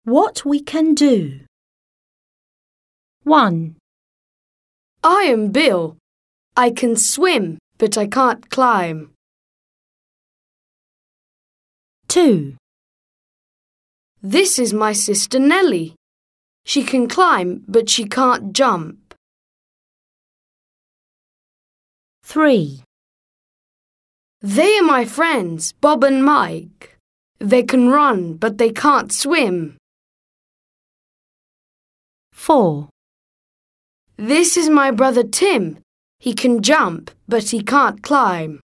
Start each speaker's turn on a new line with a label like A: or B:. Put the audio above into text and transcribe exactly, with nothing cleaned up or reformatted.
A: What we can do. one.
B: I am Bill. I can swim, but I can't climb.
A: two.
B: This is my sister Nellie. She can climb, but she can't jump.
A: three.
B: They are my friends, Bob and Mike. They can run, but they can't swim.
A: four.
B: This is my brother Tim. He can jump, but he can't climb.